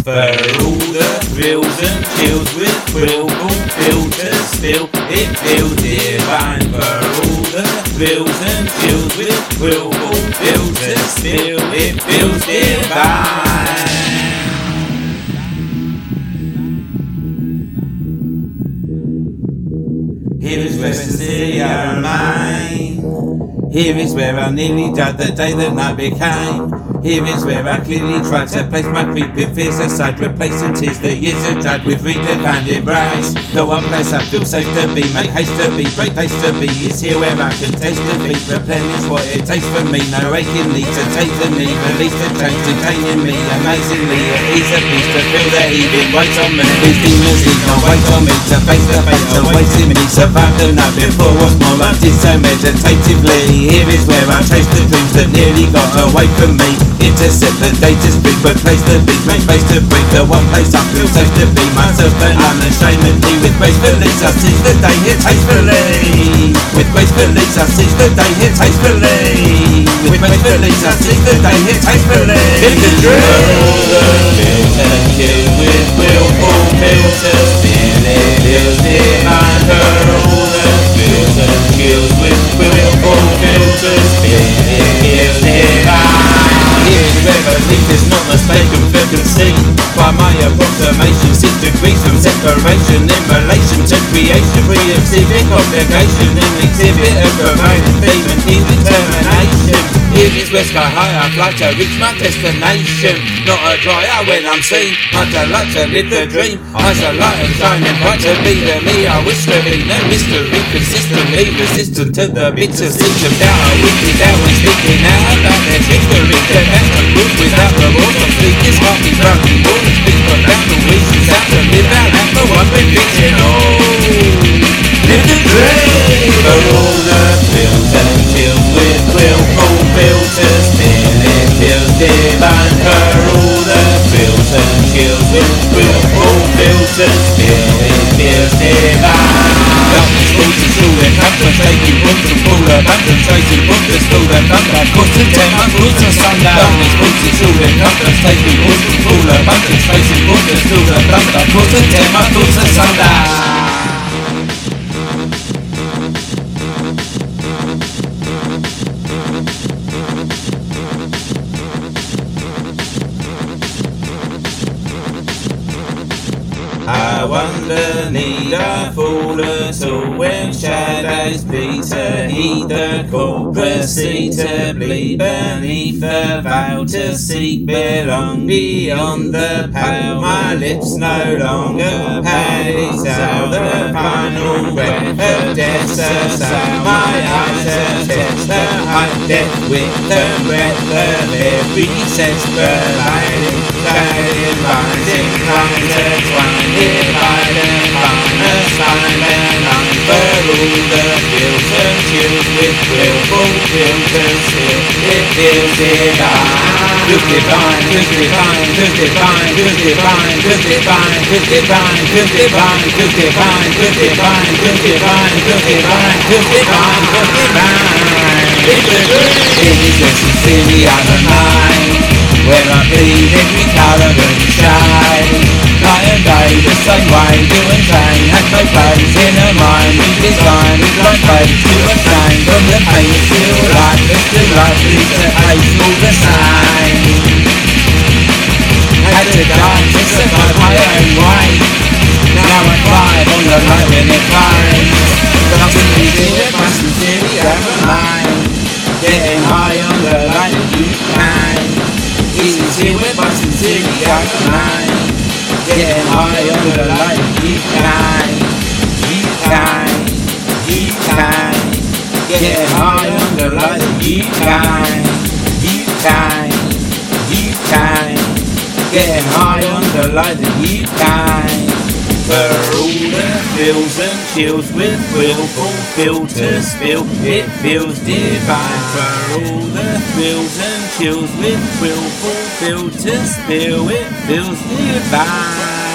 For all the thrills and chills with willful filters still, it feels divine. For all the thrills and chills with willful filters still, it feels divine. Here is where sincerely I remain. Here is where I nearly died the day that night became. Here is where I clearly tried to place my creeping fears aside, replacing tears that years have died with redefined embrace. The one place I feel safe to be, make haste to be, great place to be, is here where I can taste defeat, replenish what it takes for me. No aching need to take the need, release the change containing me. Amazingly, it is a peace to feel the heaving weight on me. These demons need no weight on me to face the fate awaiting me. Survive the night before what's more, I did so meditatively. Here is where I chase the dreams that nearly got away from me. Intercept the data speak, replace the beat, make space to break. The one place I feel safe to be myself and unashamedly. With gracefully I seize the day here tastefully. With gracefully I seize the day here tastefully. With gracefully I seize the day here tastefully. In the dream and kill with willful filters, feel it feels divine. For all the thrills and kills with willful filters, feel it feels divine. Belief is not mistaken for conceit. By my approximation, 6 degrees from separation in relation to creation. Free of civic obligation and exhibit a prevailing theme and key determination. Here is where sky high I fly to reach my destination. Not a dry eye when I'm seen, I delight to live the dream. Eyes are light and shining bright to be the me I wish to be. No mystery, consistently resistant to the bitter seeds of doubt. I wicked out when speaking out about their trickery. The best of good without remorse, I'm speaking smartly, broken waters. Speak for down the reasons out to live out and for what we're fixing. Live the dream. For all the thrills and chills with willful filters, feel it feels divine. For all the thrills and chills with willful filters, feel it feels divine. Darkness falls to through their comfort, taking rooms from full abundance, tracing borders through their thunder, cause to tear my roots asunder. Darkness falls to through their comfort, taking rooms from full abundance, tracing borders through their thunder, cause to tear my roots asunder. I wonder, need I fall at all when shadows beat to heed the call, proceed to bleed beneath the veil to seek belong beyond the pale. My lips no longer exhale the final breath of death's assail. My eyes attest the high depth with the breath of every sense prevailing, guiding, rising, intertwined. If I define a sign, then I'm for all the feels and chills with willful filters still, it feels divine. Feels divine, feels divine, feels divine, feels divine, feels divine, feels divine, feels divine, feels divine, feels divine, feels divine, feels divine, feels divine, feels divine. It is where sincerely I remain, where I bleed every colour and shade. Night and day, the same way, you and pain has no place in a mind. We design with like fate to obtain from the pain it's still life, it's still likely to hate all the same. Had to die to survive my own way. Now I thrive on the light when it flames. But I'm simply doing my sincerely remain, getting high on the light that you can. It's sincere with my sincerely remain, getting high on the light you can. You can, you can. Getting high on the light you can. You can, you can. Getting high on the light that you can. For all the feels and chills with willful filters feel, it feels divine. For all the thrills and chills with willful filters feel, it feels divine.